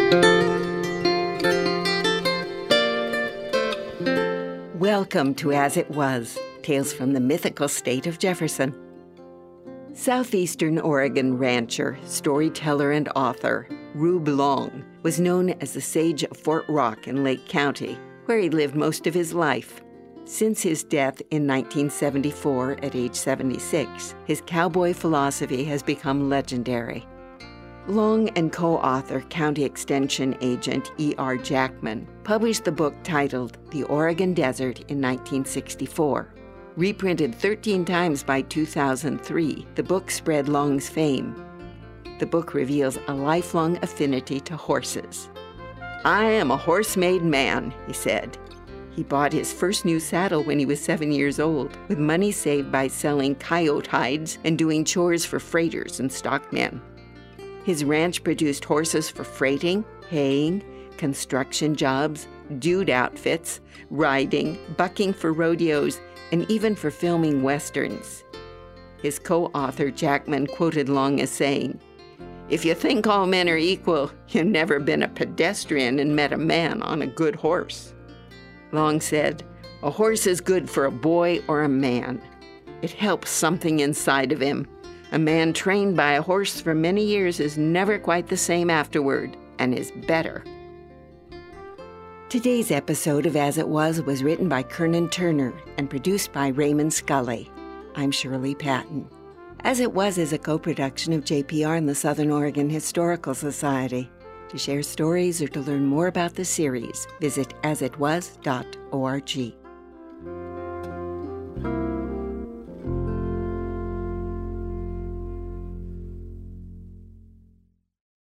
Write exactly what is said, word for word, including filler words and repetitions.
Welcome to As It Was, Tales from the Mythical State of Jefferson. Southeastern Oregon rancher, storyteller, and author Rube Long was known as the Sage of Fort Rock in Lake County, where he lived most of his life. Since his death in nineteen seventy-four at age seventy-six, his cowboy philosophy has become legendary. Long and co-author County Extension agent E R Jackman published the book titled The Oregon Desert in nineteen sixty-four. Reprinted thirteen times by two thousand three, the book spread Long's fame. The book reveals a lifelong affinity to horses. "I am a horse-made man," he said. He bought his first new saddle when he was seven years old, with money saved by selling coyote hides and doing chores for freighters and stockmen. His ranch produced horses for freighting, haying, construction jobs, dude outfits, riding, bucking for rodeos, and even for filming westerns. His co-author Jackman quoted Long as saying, "If you think all men are equal, you've never been a pedestrian and met a man on a good horse." Long said, "A horse is good for a boy or a man. It helps something inside of him. A man trained by a horse for many years is never quite the same afterward, and is better." Today's episode of As It Was was written by Kernan Turner and produced by Raymond Scully. I'm Shirley Patton. As It Was is a co-production of J P R and the Southern Oregon Historical Society. To share stories or to learn more about the series, visit as it was dot org.